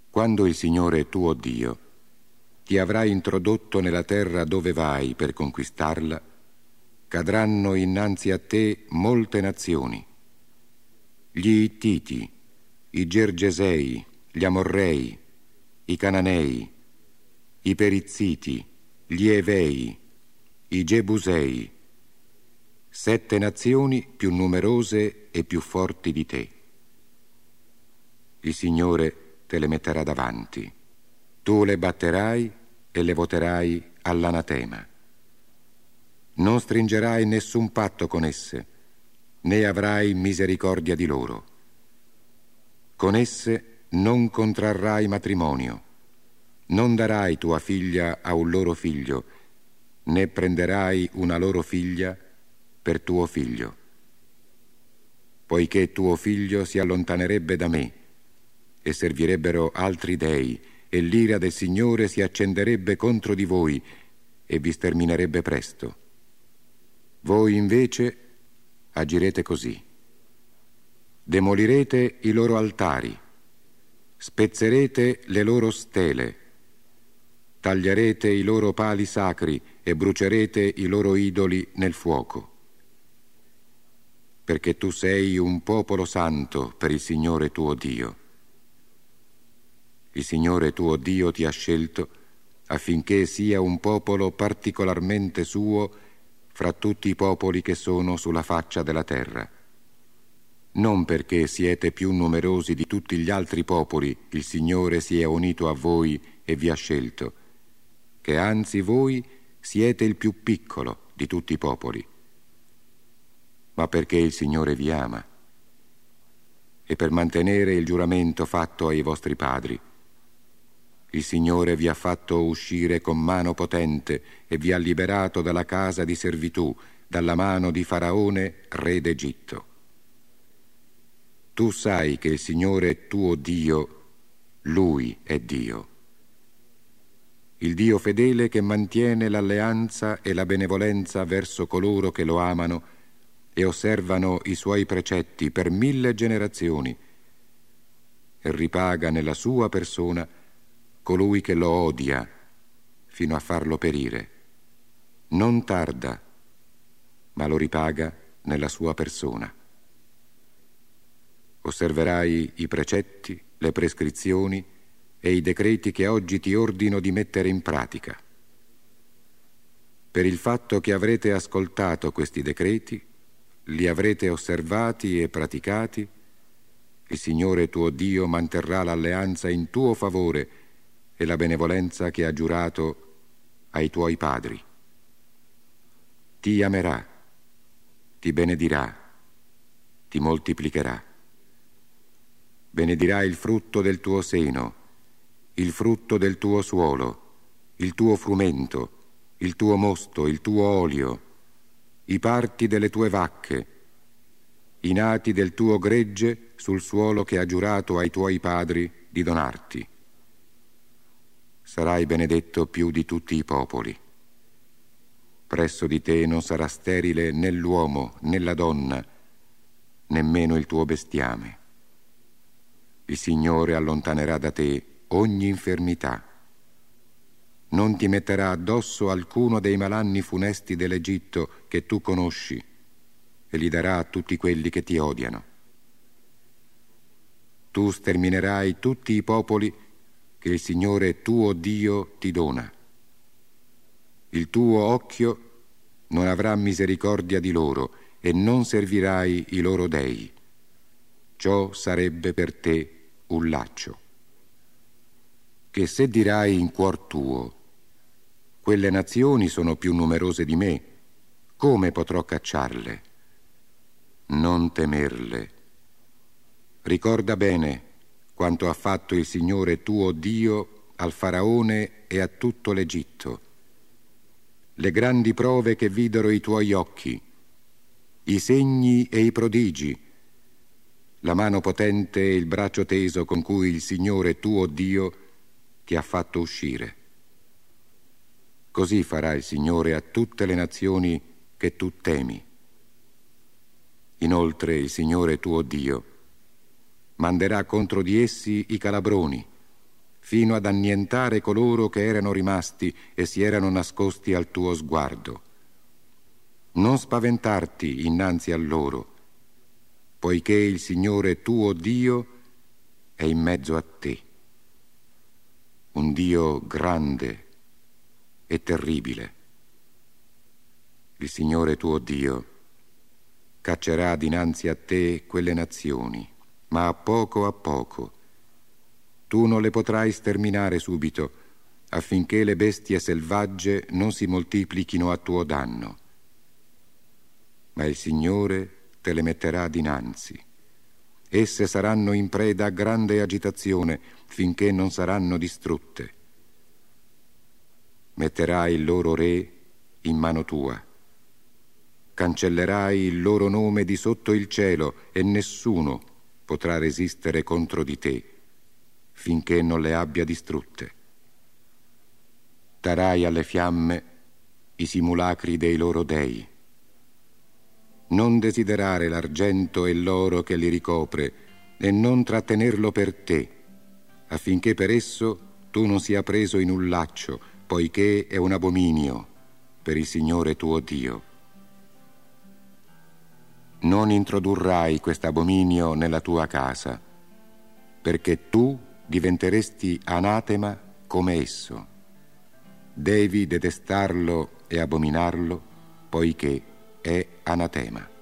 Quando il Signore tuo Dio ti avrà introdotto nella terra dove vai per conquistarla, cadranno innanzi a te molte nazioni: gli Ittiti, i Gergesei, gli Amorrei, i Cananei, i Perizziti, gli Evei, i Gebusei, 7 nazioni più numerose e più forti di te. Il Signore te le metterà davanti, tu le batterai e le voterai all'anatema. Non stringerai nessun patto con esse, né avrai misericordia di loro. Con esse non contrarrai matrimonio, non darai tua figlia a un loro figlio, né prenderai una loro figlia per tuo figlio, poiché tuo figlio si allontanerebbe da me e servirebbero altri dei, e l'ira del Signore si accenderebbe contro di voi e vi sterminerebbe presto. Voi invece agirete così: demolirete i loro altari, spezzerete le loro stele, taglierete i loro pali sacri e brucerete i loro idoli nel fuoco. Perché tu sei un popolo santo per il Signore tuo Dio. Il Signore tuo Dio ti ha scelto affinché sia un popolo particolarmente suo fra tutti i popoli che sono sulla faccia della terra. Non perché siete più numerosi di tutti gli altri popoli il Signore si è unito a voi e vi ha scelto, che anzi voi siete il più piccolo di tutti i popoli, ma perché il Signore vi ama e per mantenere il giuramento fatto ai vostri padri. Il Signore vi ha fatto uscire con mano potente e vi ha liberato dalla casa di servitù, dalla mano di Faraone, re d'Egitto. Tu sai che il Signore tuo Dio, Lui è Dio. Il Dio fedele che mantiene l'alleanza e la benevolenza verso coloro che lo amano e osservano i suoi precetti per 1000 generazioni, e ripaga nella sua persona colui che lo odia fino a farlo perire. Non tarda, ma lo ripaga nella sua persona. Osserverai i precetti, le prescrizioni e i decreti che oggi ti ordino di mettere in pratica. Per il fatto che avrete ascoltato questi decreti, li avrete osservati e praticati, il Signore tuo Dio manterrà l'alleanza in tuo favore e la benevolenza che ha giurato ai tuoi padri. Ti amerà, ti benedirà, ti moltiplicherà. Benedirà il frutto del tuo seno, il frutto del tuo suolo, il tuo frumento, il tuo mosto, il tuo olio, i parti delle tue vacche, i nati del tuo gregge sul suolo che ha giurato ai tuoi padri di donarti. Sarai benedetto più di tutti i popoli. Presso di te non sarà sterile né l'uomo né la donna, nemmeno il tuo bestiame. Il Signore allontanerà da te ogni infermità. Non ti metterà addosso alcuno dei malanni funesti dell'Egitto che tu conosci, e li darà a tutti quelli che ti odiano. Tu sterminerai tutti i popoli che il Signore tuo Dio ti dona. Il tuo occhio non avrà misericordia di loro e non servirai i loro dei. Ciò sarebbe per te un laccio. Che se dirai in cuor tuo: quelle nazioni sono più numerose di me, come potrò cacciarle? Non temerle. Ricorda bene quanto ha fatto il Signore tuo Dio al Faraone e a tutto l'Egitto, le grandi prove che videro i tuoi occhi, i segni e i prodigi, la mano potente e il braccio teso con cui il Signore tuo Dio ti ha fatto uscire. Così farà il Signore a tutte le nazioni che tu temi. Inoltre il Signore tuo Dio manderà contro di essi i calabroni, fino ad annientare coloro che erano rimasti e si erano nascosti al tuo sguardo. Non spaventarti innanzi a loro, poiché il Signore tuo Dio è in mezzo a te, un Dio grande e terribile. Il Signore tuo Dio caccerà dinanzi a te quelle nazioni, ma a poco tu non le potrai sterminare subito, affinché le bestie selvagge non si moltiplichino a tuo danno. Ma il Signore te le metterà dinanzi. Esse saranno in preda a grande agitazione finché non saranno distrutte. Metterai il loro re in mano tua. Cancellerai il loro nome di sotto il cielo e nessuno potrà resistere contro di te finché non le abbia distrutte. Darai alle fiamme i simulacri dei loro dei. Non desiderare l'argento e l'oro che li ricopre e non trattenerlo per te, affinché per esso tu non sia preso in un laccio, poiché è un abominio per il Signore tuo Dio. Non introdurrai quest'abominio nella tua casa, perché tu diventeresti anatema come esso. Devi detestarlo e abominarlo, poiché è anatema.